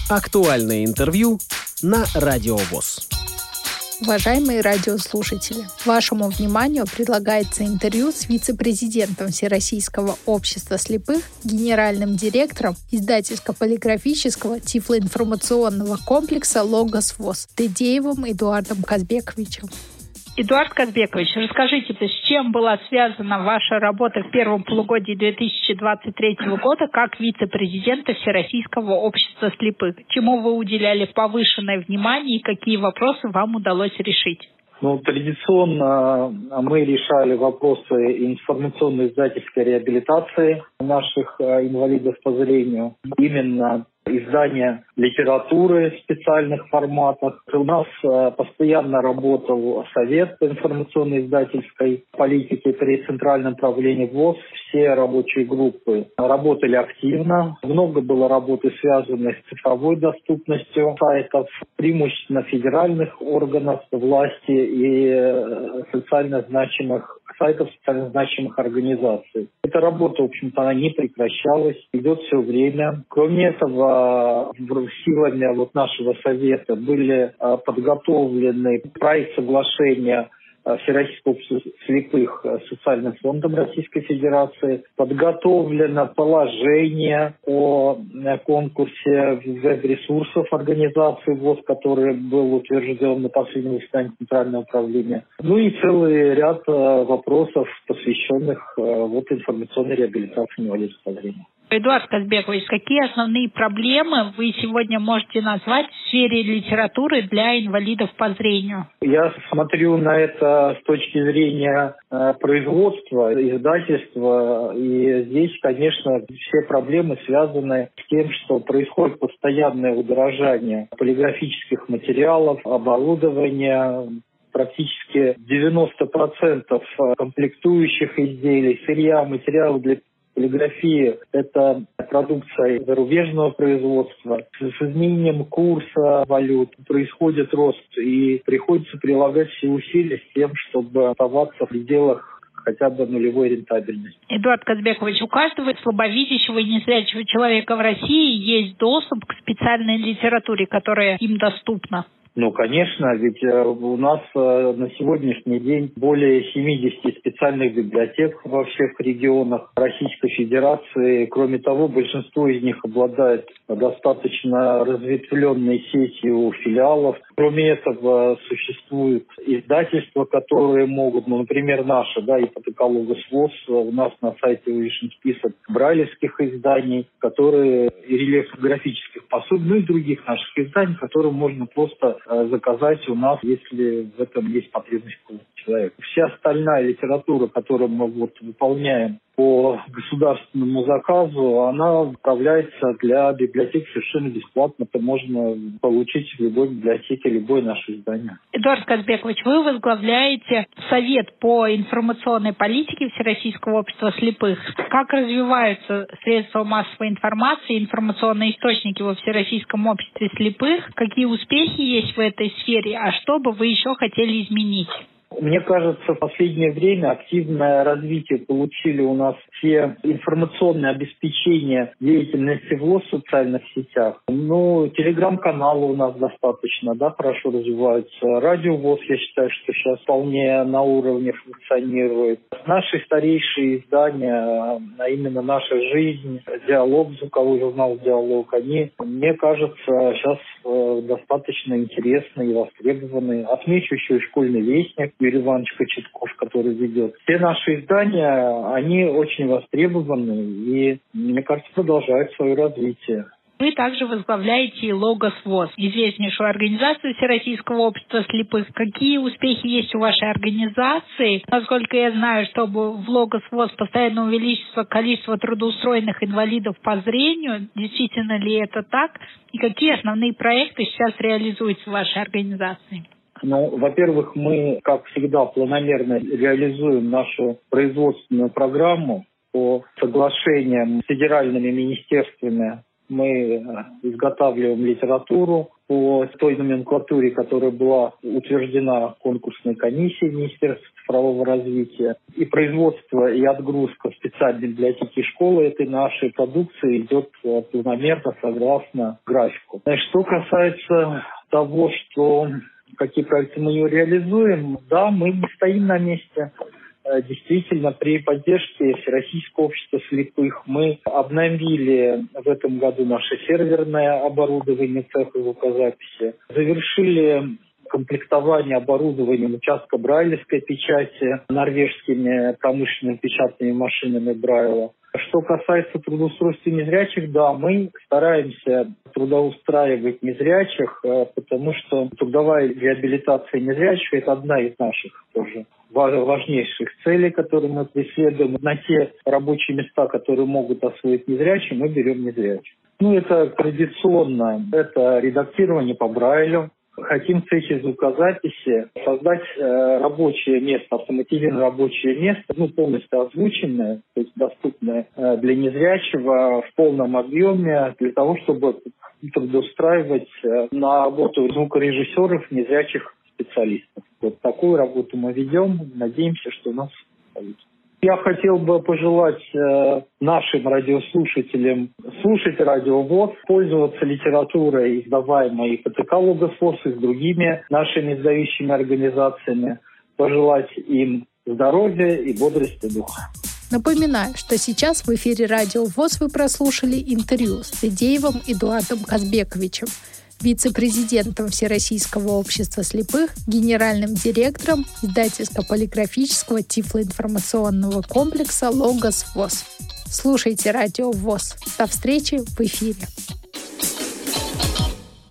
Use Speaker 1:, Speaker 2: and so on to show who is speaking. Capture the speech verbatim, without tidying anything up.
Speaker 1: Актуальное интервью на Радио ВОС.
Speaker 2: Уважаемые радиослушатели, вашему вниманию предлагается интервью с вице-президентом Всероссийского общества слепых, генеральным директором издательско-полиграфического тифлоинформационного комплекса «Логос ВОС» Дедеевым Эдуардом Казбековичем.
Speaker 3: Эдуард Казбекович, расскажите, с чем была связана ваша работа в первом полугодии две тысячи двадцать третьего года как вице-президента Всероссийского общества слепых? Чему вы уделяли повышенное внимание и какие вопросы вам удалось решить?
Speaker 4: Ну, традиционно мы решали вопросы информационно-издательской реабилитации наших инвалидов по зрению. Именно издание литературы в специальных форматах. У нас постоянно работал Совет по информационно-издательской политике при Центральном правлении ВОС. Все рабочие группы работали активно. Много было работы, связанной с цифровой доступностью сайтов, преимущественно федеральных органов власти и социально значимых сайтов социально значимых организаций. Эта работа, в общем-то, она не прекращалась, идет все время. Кроме этого, силами вот нашего совета были подготовлены проект соглашения Всероссийского общества слепых с Социальным фондом Российской Федерации, подготовлено положение о конкурсе веб-ресурсов организации ВОС, который был утвержден на последнем заседании Центрального управления. Ну и целый ряд вопросов, посвященных вот информационной реабилитации инвалидов по зрению.
Speaker 3: Эдуард Казбекович, какие основные проблемы вы сегодня можете назвать в сфере литературы для инвалидов по зрению?
Speaker 4: Я смотрю на это с точки зрения э, производства, издательства. И здесь, конечно, все проблемы связаны с тем, что происходит постоянное удорожание полиграфических материалов, оборудования. Практически девяносто процентов комплектующих изделий, сырья, материалов для полиграфии – это продукция зарубежного производства. С изменением курса валют происходит рост, и приходится прилагать все усилия с тем, чтобы оставаться в пределах хотя бы нулевой рентабельности.
Speaker 3: Эдуард Казбекович, у каждого слабовидящего и незрячего человека в России есть доступ к специальной литературе, которая им доступна.
Speaker 4: Ну, конечно, ведь у нас на сегодняшний день более семьдесят специальных библиотек во всех регионах Российской Федерации. Кроме того, большинство из них обладает достаточно разветвленной сетью филиалов. Кроме этого, существуют издательства, которые могут, ну, например, наше, да, ипотека Логос ВОС, у нас на сайте вывешен список брайлевских изданий, которые и рельефографических пособий, ну и других наших изданий, которые можно просто заказать у нас, если в этом есть потребность человека. Вся остальная литература, которую мы вот выполняем по государственному заказу, она отправляется для библиотек совершенно бесплатно. Это можно получить в любой библиотеке, любое наше издание.
Speaker 3: Эдуард Казбекович, вы возглавляете Совет по информационной политике Всероссийского общества слепых. Как развиваются средства массовой информации, информационные источники во Всероссийском обществе слепых? Какие успехи есть в этой сфере? А что бы вы еще хотели изменить?
Speaker 4: Мне кажется, в последнее время активное развитие получили у нас все информационные обеспечения деятельности ВОС в социальных сетях. Ну, телеграм-каналы у нас достаточно, да, хорошо развиваются. Радио ВОС, я считаю, что сейчас вполне на уровне функционирует. Наши старейшие издания, а именно «Наша жизнь», «Диалог», звуковой журнал «Диалог», они, мне кажется, сейчас э, достаточно интересны и востребованы. Отмечу еще и «Школьный вестник», Юрий Иванович Кочетков, который ведет. Все наши издания, они очень востребованы и, мне кажется, продолжают свое развитие.
Speaker 3: Вы также возглавляете Логос ВОС, известнейшую организацию Всероссийского общества слепых. Какие успехи есть у вашей организации? Насколько я знаю, чтобы в Логос ВОС постоянно увеличится количество трудоустроенных инвалидов по зрению. Действительно ли это так? И какие основные проекты сейчас реализуются в вашей организации?
Speaker 4: Ну, во-первых, мы, как всегда, планомерно реализуем нашу производственную программу по соглашениям с федеральными министерствами. Мы изготавливаем литературу по той номенклатуре, которая была утверждена конкурсной комиссией Министерства цифрового развития. И производство, и отгрузка в специальной библиотеке школы этой нашей продукции идет планомерно, согласно графику. Что касается того, что какие проекты мы ее реализуем, да, мы не стоим на месте. Действительно, при поддержке Всероссийского общества слепых мы обновили в этом году наше серверное оборудование цеха звукозаписи, завершили комплектование оборудованием участка брайлевской печати норвежскими промышленными печатными машинами Брайла. Что касается трудоустройства незрячих, да, мы стараемся трудоустраивать незрячих, потому что трудовая реабилитация незрячих – это одна из наших тоже важнейших целей, которые мы преследуем. На те рабочие места, которые могут освоить незрячие, мы берем незрячих. Ну, это традиционно, это редактирование по Брайлю. Хотим в цехе звукозаписи создать э, рабочее место, автоматизированное рабочее место, ну, полностью озвученное, то есть доступное э, для незрячего в полном объеме, для того, чтобы трудоустраивать э, на работу звукорежиссеров незрячих специалистов. Вот такую работу мы ведем, надеемся, что у нас получится. Я хотел бы пожелать э, нашим радиослушателям слушать Радио ВОС, пользоваться литературой, издаваемой и ПТК «Логос ВОС», и с другими нашими издающими организациями, пожелать им здоровья и бодрости духа.
Speaker 2: Напоминаю, что сейчас в эфире Радио ВОС вы прослушали интервью с Федеевым Эдуардом Казбековичем, вице-президентом Всероссийского общества слепых, генеральным директором издательско-полиграфического тифлоинформационного комплекса «Логос ВОС». Слушайте Радио ВОС. До встречи в эфире.